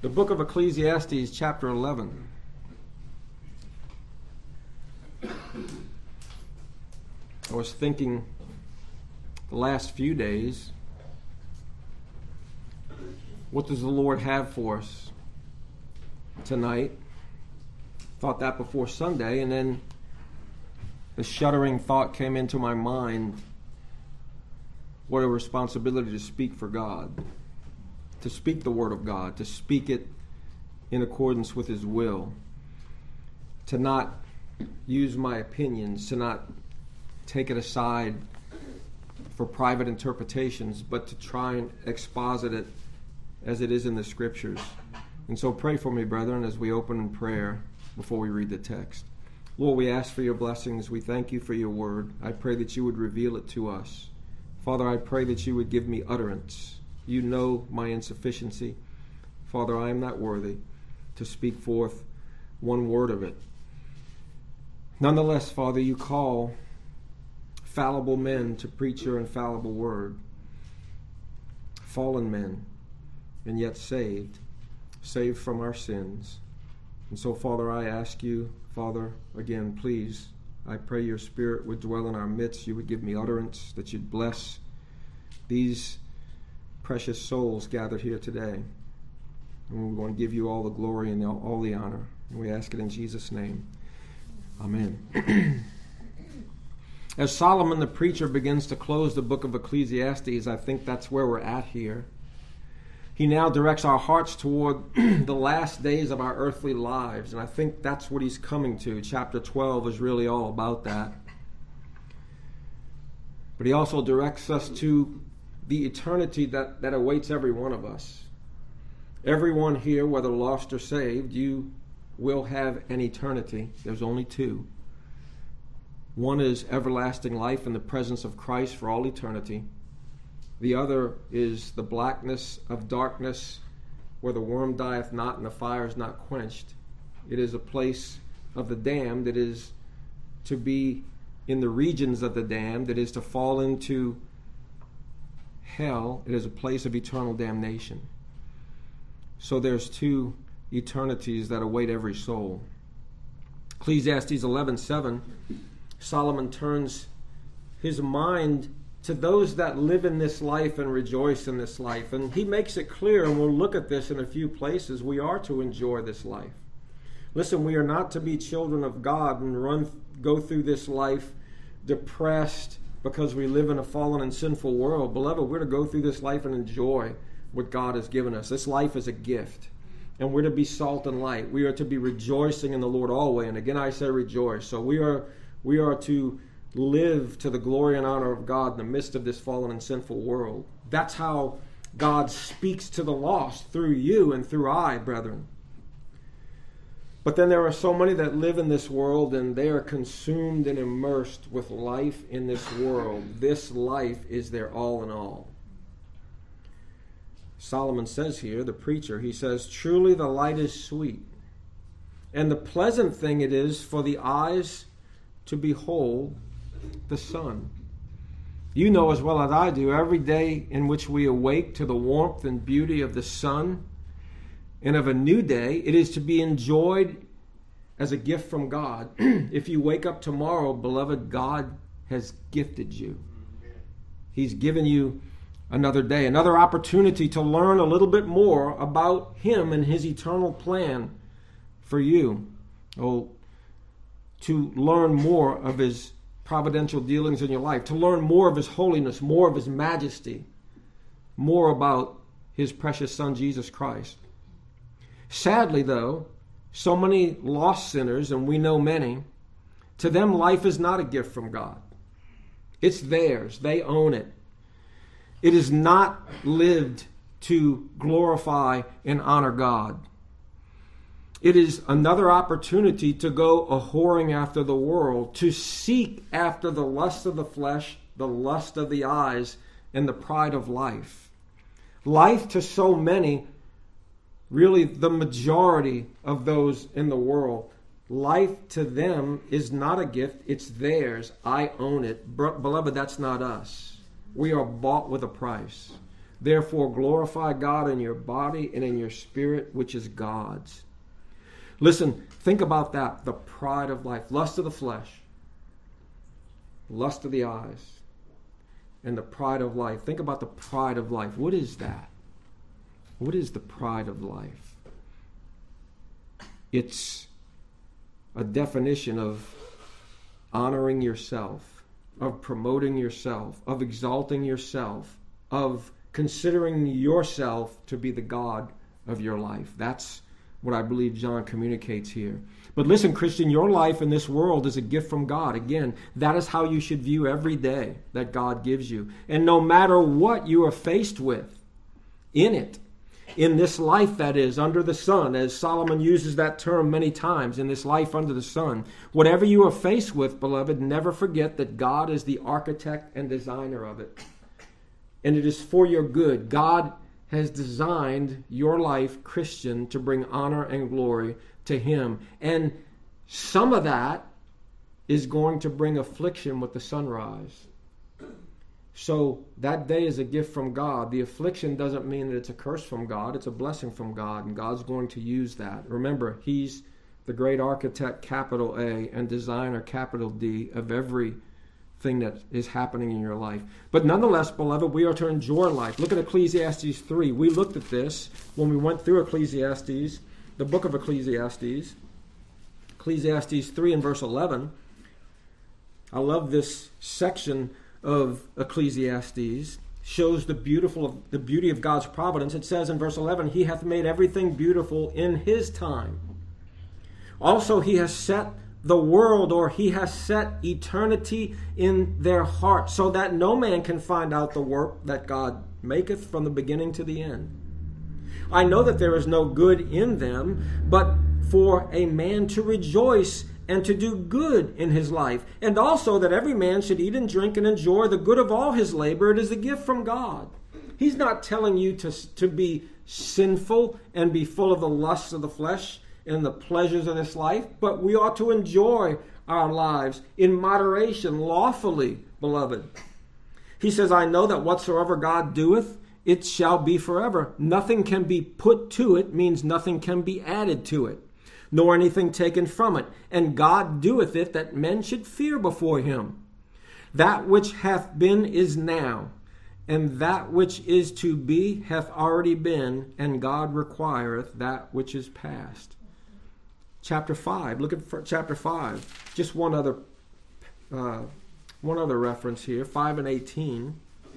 The book of Ecclesiastes, chapter 11. I was thinking the last few days, what does the Lord have for us tonight? Thought that before Sunday, and then the shuddering thought came into my mind. What a responsibility to speak for God, to speak the Word of God, to speak it in accordance with His will, to not use my opinions, to not take it aside for private interpretations, but to try and exposit it as it is in the Scriptures. And so pray for me, brethren, as we open in prayer before we read the text. Lord, we ask for your blessings. We thank you for your word. I pray that you would reveal it to us. Father, I pray that you would give me utterance. You know my insufficiency. Father, I am not worthy to speak forth one word of it. Nonetheless, Father, you call fallible men to preach your infallible word. Fallen men, and yet saved from our sins. And so, Father, I ask you, Father, again, please, I pray your Spirit would dwell in our midst. You would give me utterance, that you'd bless these precious souls gathered here today. And we want to give you all the glory and all the honor. And we ask it in Jesus' name. Amen. As Solomon the preacher begins to close the book of Ecclesiastes, I think that's where we're at here. He now directs our hearts toward the last days of our earthly lives, and I think that's what he's coming to. Chapter 12 is really all about that. But he also directs us to the eternity that awaits every one of us. Everyone here, whether lost or saved, you will have an eternity. There's only two. One is everlasting life in the presence of Christ for all eternity. The other is the blackness of darkness, where the worm dieth not and the fire is not quenched. It is a place of the damned. It is to be in the regions of the damned. It is to fall into hell. It is a place of eternal damnation. So there's two eternities that await every soul. Ecclesiastes 11:7, Solomon turns his mind to those that live in this life and rejoice in this life. And he makes it clear, and we'll look at this in a few places, we are to enjoy this life. Listen, we are not to be children of God and go through this life depressed because we live in a fallen and sinful world. Beloved, we're to go through this life and enjoy what God has given us. This life is a gift, and we're to be salt and light. We are to be rejoicing in the Lord always. And again, I say rejoice. So we are to live to the glory and honor of God in the midst of this fallen and sinful world. That's how God speaks to the lost, through you and through I, brethren. But then there are so many that live in this world, and they are consumed and immersed with life in this world. This life is their all in all. Solomon says here, the preacher, he says, truly the light is sweet, and the pleasant thing it is for the eyes to behold the sun. You know as well as I do, every day in which we awake to the warmth and beauty of the sun and of a new day, it is to be enjoyed as a gift from God. If you wake up tomorrow, beloved, God has gifted you. He's given you another day, another opportunity to learn a little bit more about Him and His eternal plan for you. Oh, to learn more of His providential dealings in your life, to learn more of His holiness, more of His majesty, more about His precious Son, Jesus Christ. Sadly, though, so many lost sinners, and we know many, to them life is not a gift from God. It's theirs. They own it. It is not lived to glorify and honor God. It is another opportunity to go a-whoring after the world, to seek after the lust of the flesh, the lust of the eyes, and the pride of life. Life to so many, really the majority of those in the world, life to them is not a gift, it's theirs. I own it. Beloved, that's not us. We are bought with a price. Therefore glorify God in your body and in your spirit, which is God's. Listen, think about that. The pride of life. Lust of the flesh. Lust of the eyes. And the pride of life. Think about the pride of life. What is that? What is the pride of life? It's a definition of honoring yourself, of promoting yourself, of exalting yourself, of considering yourself to be the God of your life. That's what I believe John communicates here. But listen, Christian, your life in this world is a gift from God. Again, that is how you should view every day that God gives you. And no matter what you are faced with in it, in this life that is under the sun, as Solomon uses that term many times, in this life under the sun, whatever you are faced with, beloved, never forget that God is the architect and designer of it. And it is for your good. God has designed your life, Christian, to bring honor and glory to Him. And some of that is going to bring affliction with the sunrise. So that day is a gift from God. The affliction doesn't mean that it's a curse from God. It's a blessing from God, and God's going to use that. Remember, He's the great architect, capital A, and designer, capital D, of everything that is happening in your life. But nonetheless, beloved, we are to enjoy life. Look at Ecclesiastes 3. We looked at this when we went through Ecclesiastes, the book of Ecclesiastes. Ecclesiastes 3 and verse 11. I love this section of Ecclesiastes. Shows the beauty of God's providence. It says in verse 11, He hath made everything beautiful in His time. Also He has set the world, or He has set eternity in their heart, so that no man can find out the work that God maketh from the beginning to the end. I know that there is no good in them, but for a man to rejoice and to do good in his life, and also that every man should eat and drink and enjoy the good of all his labor. It is a gift from God. He's not telling you to be sinful and be full of the lusts of the flesh and the pleasures of this life, but we ought to enjoy our lives in moderation, lawfully, beloved. He says, I know that whatsoever God doeth, it shall be forever. Nothing can be put to it, means nothing can be added to it, nor anything taken from it. And God doeth it that men should fear before Him. That which hath been is now, and that which is to be hath already been, and God requireth that which is past. Chapter 5. Look at chapter 5. Just one other reference here. 5 and 18.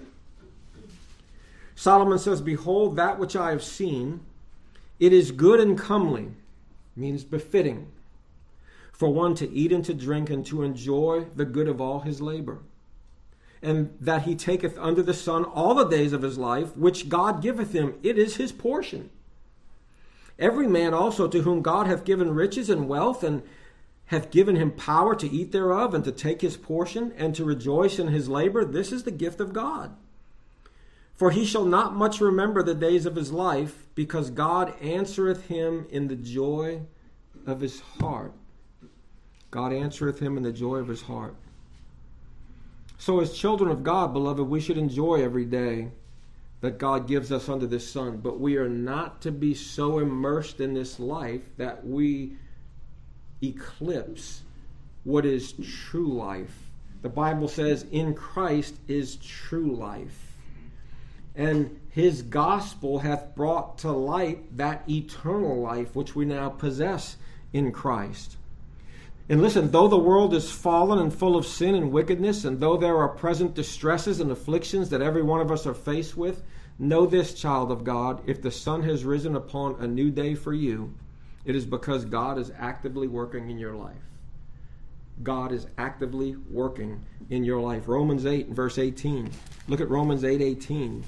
Solomon says, Behold, that which I have seen, it is good and comely, means befitting, for one to eat and to drink and to enjoy the good of all his labor. And that he taketh under the sun all the days of his life, which God giveth him. It is his portion. Every man also to whom God hath given riches and wealth, and hath given him power to eat thereof, and to take his portion, and to rejoice in his labor, this is the gift of God. For he shall not much remember the days of his life, because God answereth him in the joy of his heart. God answereth him in the joy of his heart. So as children of God, beloved, we should enjoy every day that God gives us under this sun. But we are not to be so immersed in this life that we eclipse what is true life. The Bible says, in Christ is true life. And His gospel hath brought to light that eternal life which we now possess in Christ. And listen, though the world is fallen and full of sin and wickedness, and though there are present distresses and afflictions that every one of us are faced with, know this, child of God, if the sun has risen upon a new day for you, it is because God is actively working in your life. God is actively working in your life. Romans 8, verse 18. Look at Romans 8:18.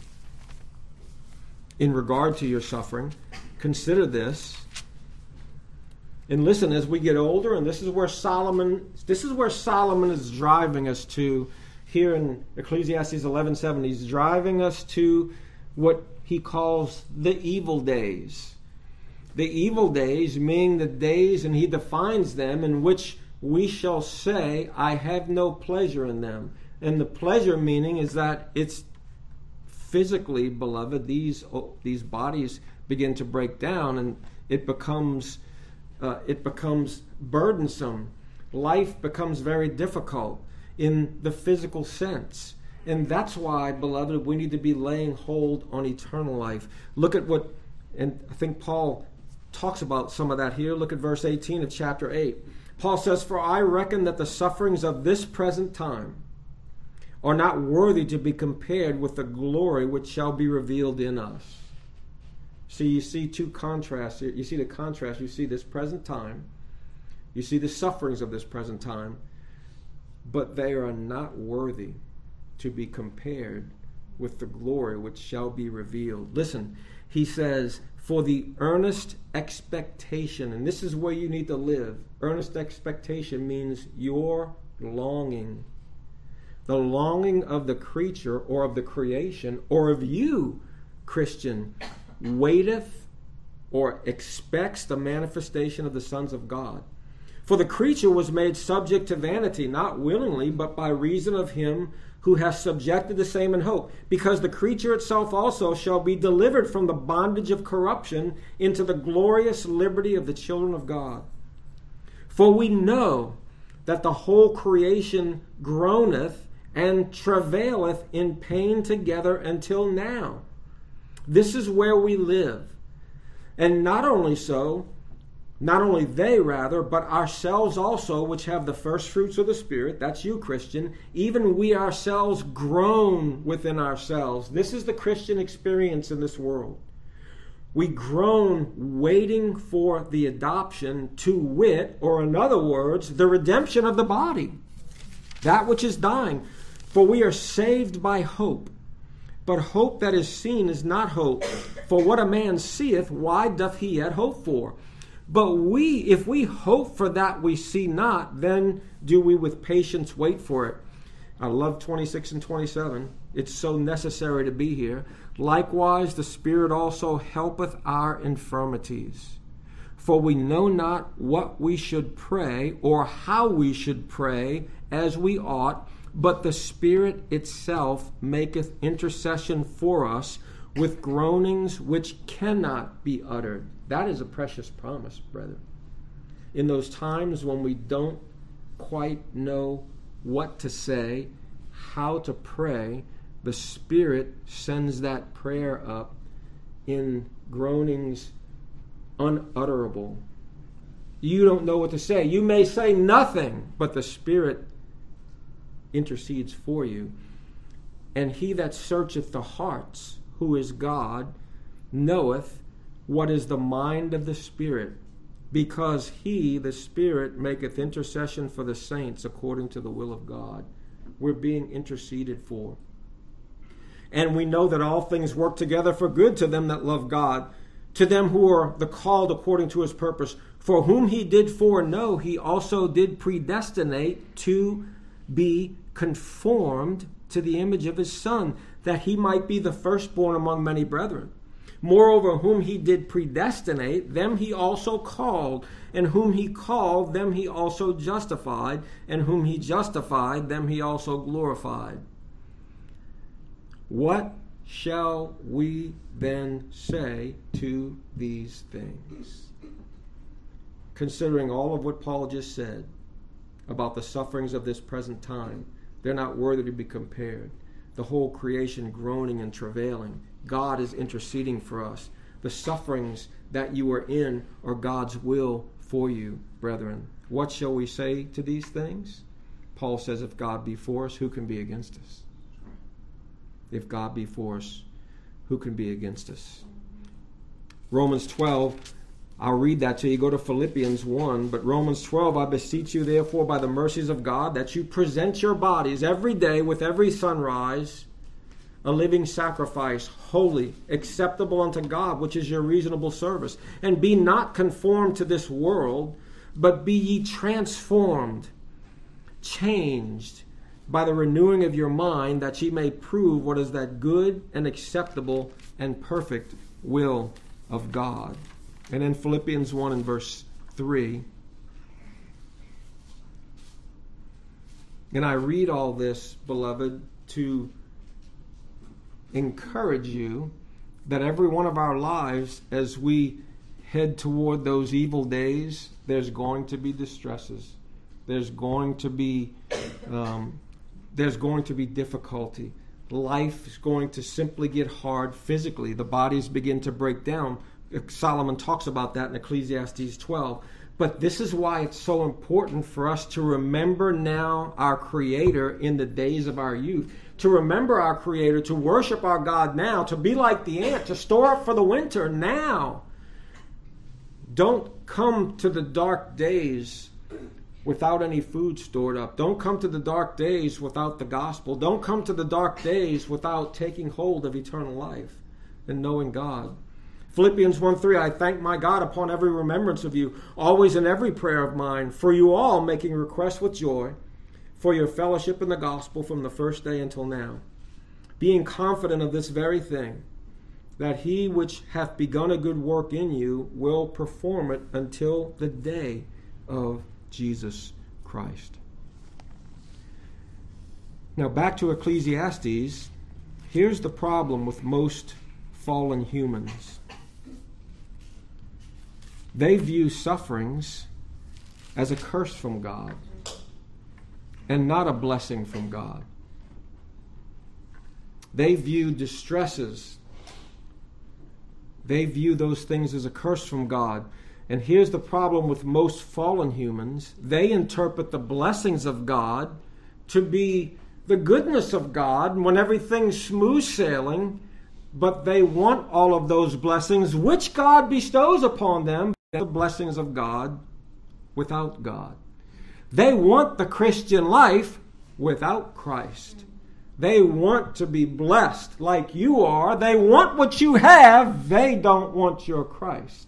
In regard to your suffering, consider this. And listen, as we get older, and this is where Solomon is driving us to here in Ecclesiastes 11:7. He's driving us to what he calls the evil days. The evil days meaning the days, and he defines them, in which we shall say, I have no pleasure in them. And the pleasure meaning is that it's physically, beloved, these bodies begin to break down, and it becomes burdensome. Life becomes very difficult in the physical sense. And that's why, beloved, we need to be laying hold on eternal life. Look at what, and I think Paul talks about some of that here. Look at verse 18 of chapter 8. Paul says, "For I reckon that the sufferings of this present time are not worthy to be compared with the glory which shall be revealed in us." See, you see two contrasts here. You see the contrast. You see this present time. You see the sufferings of this present time. But they are not worthy to be compared with the glory which shall be revealed. Listen, he says, "For the earnest expectation," and this is where you need to live. Earnest expectation means your longing. The longing of the creature or of the creation or of you, Christian, waiteth or expects the manifestation of the sons of God. For the creature was made subject to vanity, not willingly, but by reason of him who has subjected the same in hope, because the creature itself also shall be delivered from the bondage of corruption into the glorious liberty of the children of God. For we know that the whole creation groaneth and travaileth in pain together until now. This is where we live. And not only they, but ourselves also, which have the first fruits of the Spirit, that's you, Christian, even we ourselves groan within ourselves. This is the Christian experience in this world. We groan waiting for the adoption, to wit, or in other words, the redemption of the body, that which is dying. For we are saved by hope. But hope that is seen is not hope. For what a man seeth, why doth he yet hope for? But if we hope for that we see not, then do we with patience wait for it. I love 26 and 27. It's so necessary to be here. Likewise, the Spirit also helpeth our infirmities. For we know not what we should pray, or how we should pray as we ought, but the Spirit itself maketh intercession for us with groanings which cannot be uttered. That is a precious promise, brethren. In those times when we don't quite know what to say, how to pray, the Spirit sends that prayer up in groanings unutterable. You don't know what to say. You may say nothing, but the Spirit intercedes for you. And he that searcheth the hearts, who is God, knoweth what is the mind of the Spirit, because he, the Spirit, maketh intercession for the saints according to the will of God. We're being interceded for. And we know that all things work together for good to them that love God, to them who are the called according to his purpose. For whom he did foreknow, he also did predestinate to be conformed to the image of his Son, that he might be the firstborn among many brethren. Moreover, whom he did predestinate, them he also called, and whom he called, them he also justified, and whom he justified, them he also glorified. What shall we then say to these things? Considering all of what Paul just said about the sufferings of this present time, they're not worthy to be compared. The whole creation groaning and travailing. God is interceding for us. The sufferings that you are in are God's will for you, brethren. What shall we say to these things? Paul says, if God be for us, who can be against us? If God be for us, who can be against us? Romans 12, I'll read that to you. Go to Philippians 1. But Romans 12, I beseech you therefore by the mercies of God that you present your bodies every day with every sunrise a living sacrifice, holy, acceptable unto God, which is your reasonable service. And be not conformed to this world, but be ye transformed, changed by the renewing of your mind, that ye may prove what is that good and acceptable and perfect will of God. And in Philippians 1 and verse 3, and I read all this, beloved, to encourage you that every one of our lives, as we head toward those evil days, there's going to be distresses. There's going to be difficulty. Life is going to simply get hard physically. The bodies begin to break down. Solomon talks about that in Ecclesiastes 12. But this is why it's so important for us to remember now our Creator in the days of our youth. To remember our Creator, to worship our God now, to be like the ant, to store up for the winter now. Don't come to the dark days without any food stored up. Don't come to the dark days without the gospel. Don't come to the dark days without taking hold of eternal life and knowing God. Philippians 1:3, I thank my God upon every remembrance of you, always in every prayer of mine, for you all making request with joy, for your fellowship in the gospel from the first day until now, being confident of this very thing, that he which hath begun a good work in you will perform it until the day of Jesus Christ. Now back to Ecclesiastes. Here's the problem with most fallen humans. They view sufferings as a curse from God and not a blessing from God. They view distresses. They view those things as a curse from God. And here's the problem with most fallen humans. They interpret the blessings of God to be the goodness of God when everything's smooth sailing, but they want all of those blessings which God bestows upon them, the blessings of God without God. They want the Christian life without Christ. They want to be blessed like you are. They want what you have. They don't want your Christ.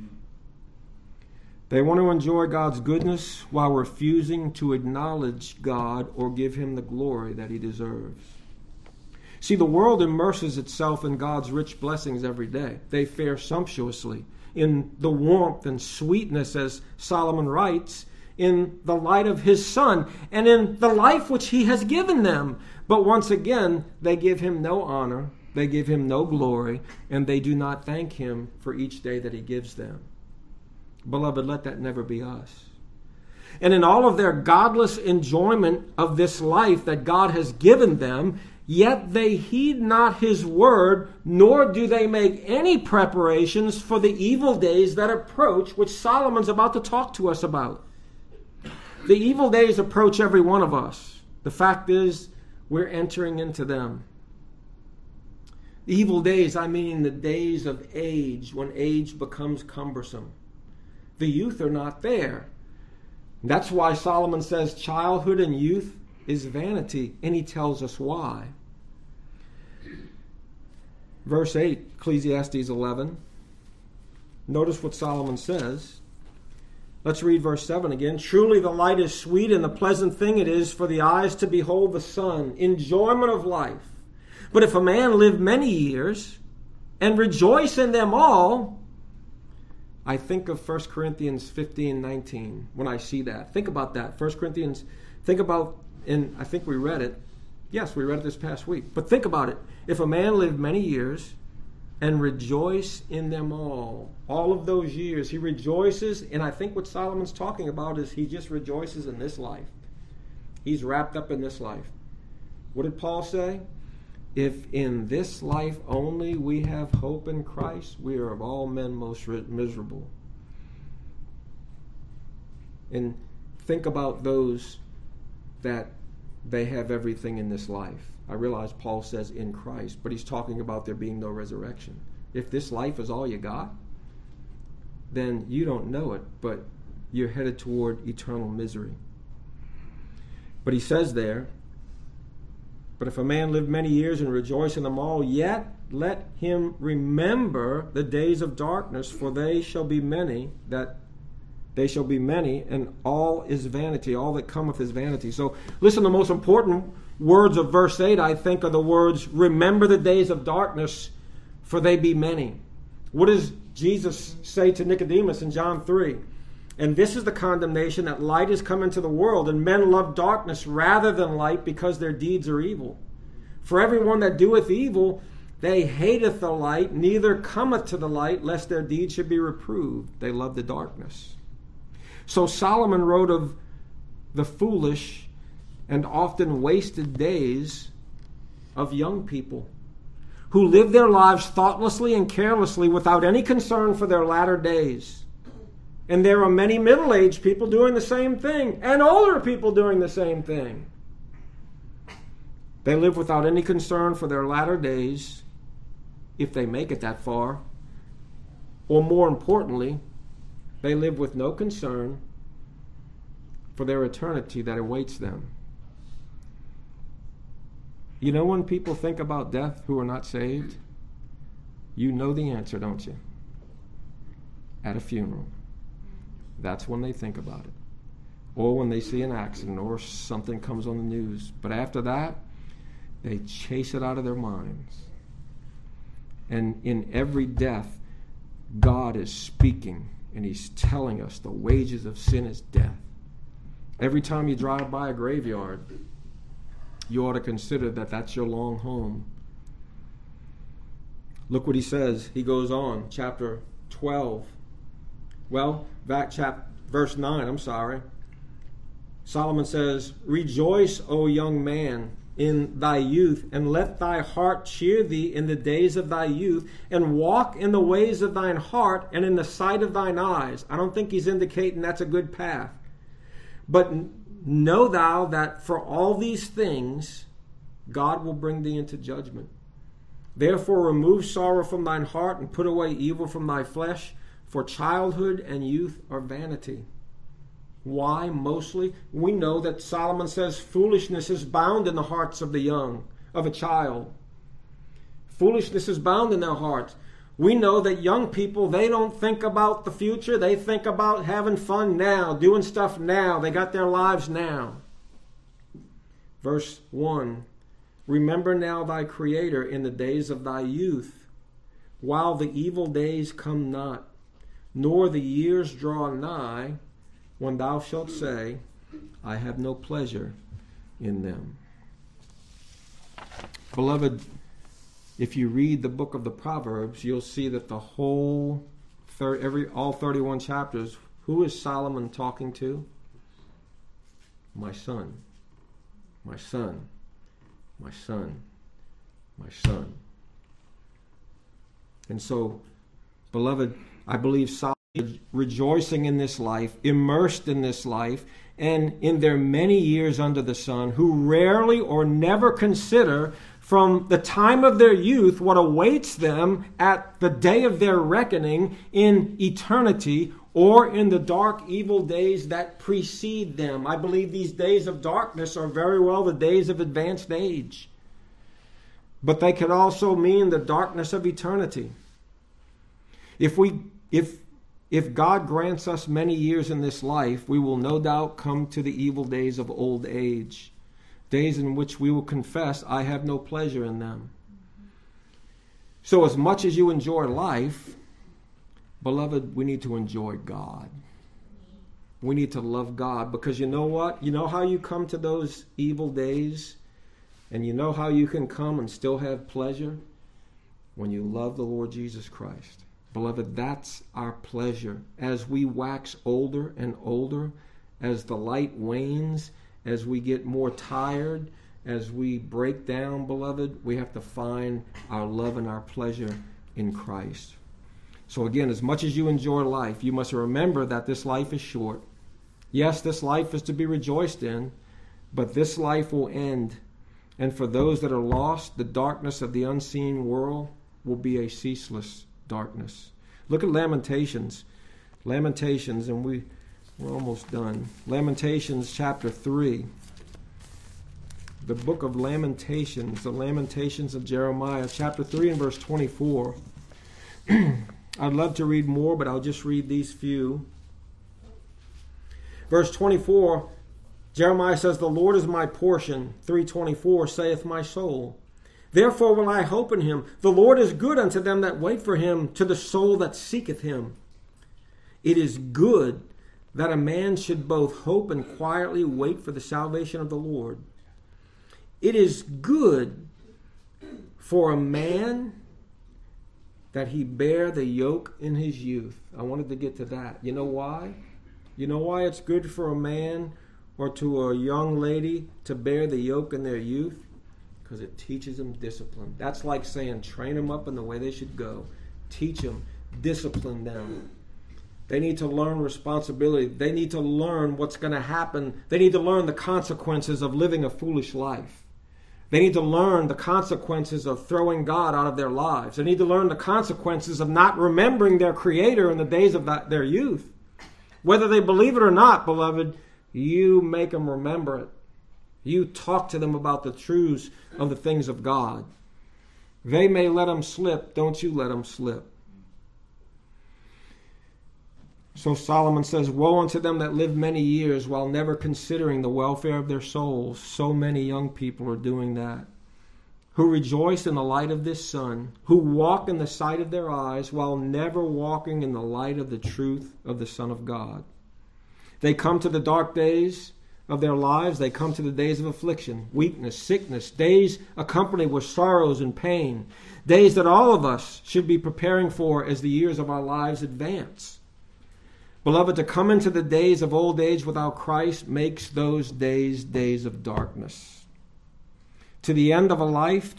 They want to enjoy God's goodness while refusing to acknowledge God or give him the glory that he deserves. See, the world immerses itself in God's rich blessings every day. They fare sumptuously in the warmth and sweetness, as Solomon writes, in the light of his Son and in the life which he has given them. But once again, they give him no honor, they give him no glory, and they do not thank him for each day that he gives them. Beloved, let that never be us. And in all of their godless enjoyment of this life that God has given them, yet they heed not his word, nor do they make any preparations for the evil days that approach, which Solomon's about to talk to us about. The evil days approach every one of us. The fact is, we're entering into them. The evil days, I mean the days of age, when age becomes cumbersome. The youth are not there. That's why Solomon says childhood and youth is vanity, and he tells us why. Verse 8, Ecclesiastes 11. Notice what Solomon says. Let's read verse 7 again. Truly the light is sweet, and the pleasant thing it is for the eyes to behold the sun, enjoyment of life. But if a man live many years and rejoice in them all, I think of 1 Corinthians 15:19 when I see that. Think about that. 1 Corinthians, think about, and I think we read it. Yes, we read it this past week. But think about it. If a man live many years and rejoice in them all of those years, he rejoices, and I think what Solomon's talking about is he just rejoices in this life. He's wrapped up in this life. What did Paul say? If in this life only we have hope in Christ, we are of all men most miserable. And think about those that they have everything in this life. I realize Paul says in Christ, but he's talking about there being no resurrection. If this life is all you got, then you don't know it, but you're headed toward eternal misery. But he says there, but if a man live many years and rejoice in them all, yet let him remember the days of darkness, for they shall be many, and all is vanity. All that cometh is vanity. So listen, the most important words of verse 8, I think, are the words, remember the days of darkness, for they be many. What does Jesus say to Nicodemus in John 3? And this is the condemnation, that light is come into the world, and men love darkness rather than light, because their deeds are evil. For everyone that doeth evil They hateth the light, neither cometh to the light, lest their deeds should be reproved. They love the darkness. So Solomon wrote of the foolish and often wasted days of young people who live their lives thoughtlessly and carelessly without any concern for their latter days. And there are many middle-aged people doing the same thing, and older people doing the same thing. They live without any concern for their latter days, if they make it that far. Or more importantly, they live with no concern for their eternity that awaits them. You know when people think about death who are not saved? You know the answer, don't you? At a funeral. That's when they think about it. Or when they see an accident or something comes on the news. But after that, they chase it out of their minds. And in every death, God is speaking and He's telling us the wages of sin is death. Every time you drive by a graveyard, you ought to consider that that's your long home. Look what he says. He goes on, chapter 12. Well, verse 9, Solomon says, Rejoice, O young man, in thy youth, and let thy heart cheer thee in the days of thy youth, and walk in the ways of thine heart and in the sight of thine eyes. I don't think he's indicating that's a good path. But know thou that for all these things God will bring thee into judgment. Therefore remove sorrow from thine heart and put away evil from thy flesh, for childhood and youth are vanity. Why mostly? We know that Solomon says foolishness is bound in the hearts of the young, of a child. Foolishness is bound in their hearts. We know that young people, they don't think about the future. They think about having fun now, doing stuff now. They got their lives now. Verse 1, Remember now thy Creator in the days of thy youth, while the evil days come not, nor the years draw nigh, when thou shalt say, I have no pleasure in them. Beloved, if you read the book of the Proverbs, you'll see that the whole, all 31 chapters, who is Solomon talking to? My son, my son, my son, my son. And so, beloved, I believe Solomon is rejoicing in this life, immersed in this life, and in their many years under the sun, who rarely or never consider from the time of their youth what awaits them at the day of their reckoning in eternity or in the dark, evil days that precede them. I believe these days of darkness are very well the days of advanced age. But they could also mean the darkness of eternity. If God grants us many years in this life, we will no doubt come to the evil days of old age, days in which we will confess, I have no pleasure in them. So as much as you enjoy life, beloved, we need to enjoy God. We need to love God, because you know what? You know how you come to those evil days, and you know how you can come and still have pleasure? When you love the Lord Jesus Christ. Beloved, that's our pleasure. As we wax older and older, as the light wanes, as we get more tired, as we break down, beloved, we have to find our love and our pleasure in Christ. So again, as much as you enjoy life, you must remember that this life is short. Yes, this life is to be rejoiced in, but this life will end. And for those that are lost, the darkness of the unseen world will be a ceaseless darkness. Look at Lamentations. Lamentations, and we're almost done. Lamentations chapter 3. The book of Lamentations, the Lamentations of Jeremiah, chapter 3 and verse 24. I'd love to read more, but I'll just read these few. Verse 24, Jeremiah says, The Lord is my portion. 3:24 saith my soul. Therefore will I hope in him. The Lord is good unto them that wait for him, to the soul that seeketh him. It is good that a man should both hope and quietly wait for the salvation of the Lord. It is good for a man that he bear the yoke in his youth. I wanted to get to that. You know why? You know why it's good for a man or to a young lady to bear the yoke in their youth? Because it teaches them discipline. That's like saying train them up in the way they should go. Teach them, discipline them. They need to learn responsibility. They need to learn what's going to happen. They need to learn the consequences of living a foolish life. They need to learn the consequences of throwing God out of their lives. They need to learn the consequences of not remembering their Creator in the days of their youth. Whether they believe it or not, beloved, you make them remember it. You talk to them about the truths of the things of God. They may let them slip. Don't you let them slip. So Solomon says, woe unto them that live many years while never considering the welfare of their souls. So many young people are doing that. Who rejoice in the light of this sun, who walk in the sight of their eyes while never walking in the light of the truth of the Son of God. They come to the dark days of their lives. They come to the days of affliction, weakness, sickness, days accompanied with sorrows and pain, days that all of us should be preparing for as the years of our lives advance. Beloved, to come into the days of old age without Christ makes those days days of darkness. To end a life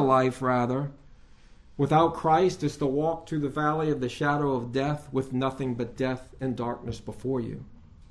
without Christ is to walk through the valley of the shadow of death with nothing but death and darkness before you.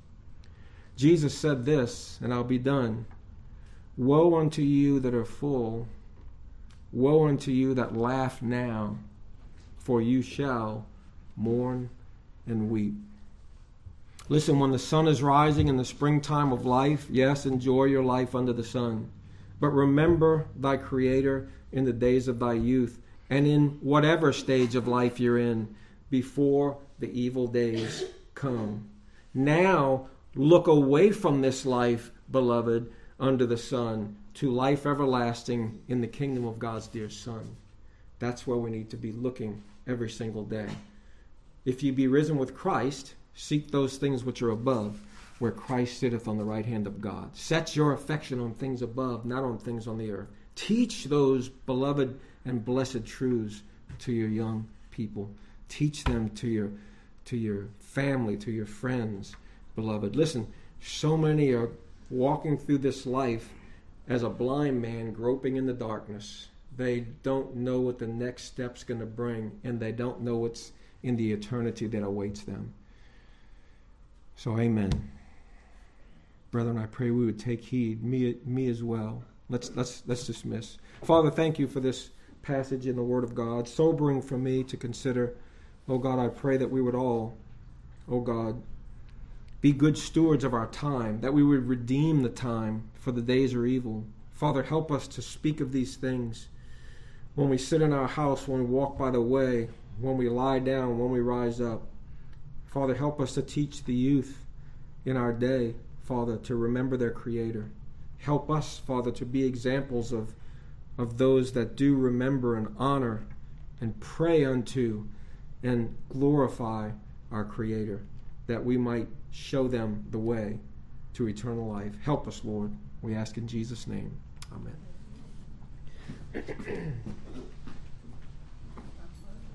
Jesus said this, and I'll be done. Woe unto you that are full, woe unto you that laugh now, for you shall mourn and weep. Listen, when the sun is rising in the springtime of life, yes, enjoy your life under the sun. But remember thy Creator in the days of thy youth and in whatever stage of life you're in before the evil days come. Now, look away from this life, beloved, under the sun, to life everlasting in the kingdom of God's dear Son. That's where we need to be looking every single day. If ye be risen with Christ, seek those things which are above, where Christ sitteth on the right hand of God. Set your affection on things above, not on things on the earth. Teach those beloved and blessed truths to your young people. Teach them to your family, to your friends, beloved. Listen, so many are walking through this life as a blind man groping in the darkness. They don't know what the next step's going to bring, and they don't know what's in the eternity that awaits them. So amen. Brethren, I pray we would take heed, me as well. Let's dismiss. Father, thank you for this passage in the Word of God, sobering for me to consider. Oh God, I pray that we would all, oh God, be good stewards of our time, that we would redeem the time, for the days are evil. Father, help us to speak of these things when we sit in our house, when we walk by the way, when we lie down, when we rise up. Father, help us to teach the youth in our day, Father, to remember their Creator. Help us, Father, to be examples of those that do remember and honor and pray unto and glorify our Creator, that we might show them the way to eternal life. Help us, Lord. We ask in Jesus' name. Amen.